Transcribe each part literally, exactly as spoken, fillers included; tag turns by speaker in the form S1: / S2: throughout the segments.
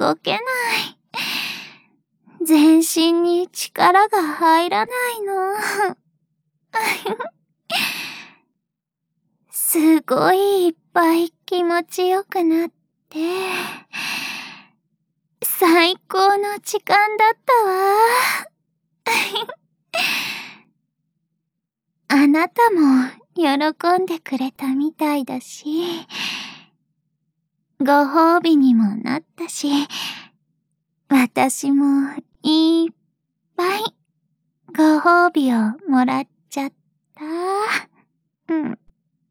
S1: 動けない。全身に力が入らないの。すごいいっぱい気持ちよくなって、最高の時間だったわ。あなたも喜んでくれたみたいだし、ご褒美にもなったし、私もいっぱいご褒美をもらっちゃった。うん。うん。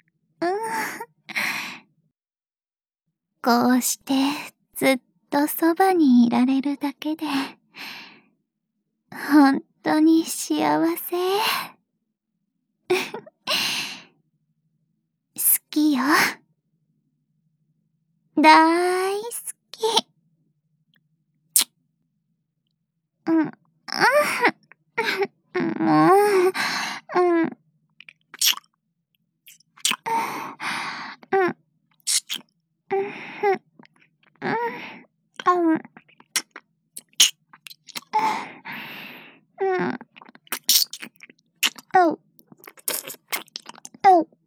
S1: こうしてずっとそばにいられるだけで、ほんとに幸せ。好きよ。だいすき。うん、うん、もう、うん、うん、うん、うん、うん、おう、おう、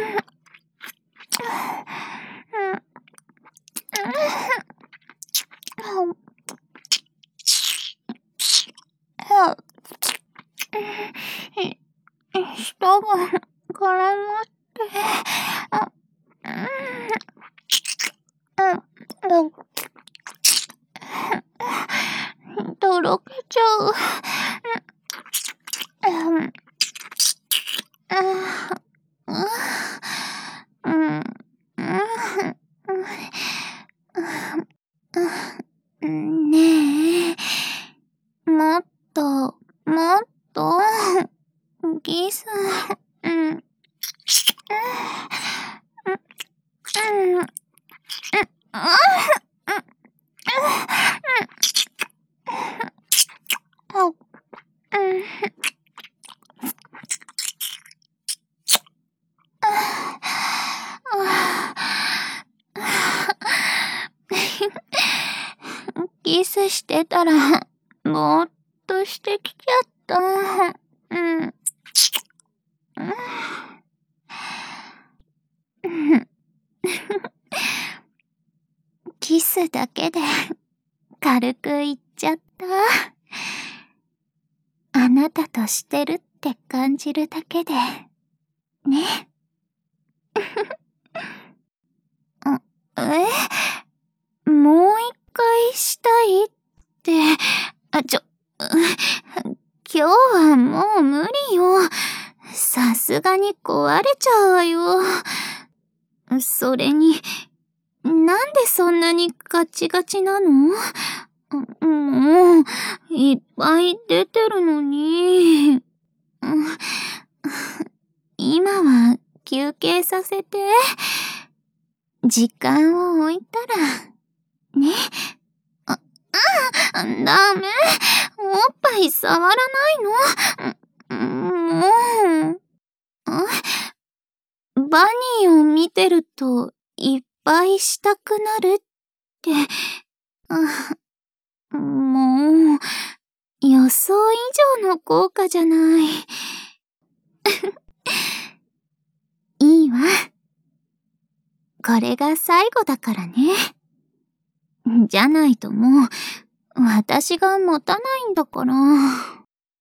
S1: 舌が絡まって、あ、うん、うん、とろけちゃう。うん、うん、うん、ねえ、もっと、もっと、キス、うん、うん、うん、キスしてたら、ぼーっとしてきちゃった。うん。キスだけで軽く言っちゃった。あなたとしてるって感じるだけで、ね。あ、え？もう一回したいって、あ、ちょ、今日はもう無理よ。さすがに壊れちゃうわよ。それに、なんでそんなにガチガチなの？もう、いっぱい出てるのに。今は休憩させて。時間を置いたら、ね。あ、あ、ダメ。おっぱい触らないの？もう。バニーを見てるといっぱいしたくなるって、もう、予想以上の効果じゃない。いいわ。これが最後だからね。じゃないともう、私が持たないんだから。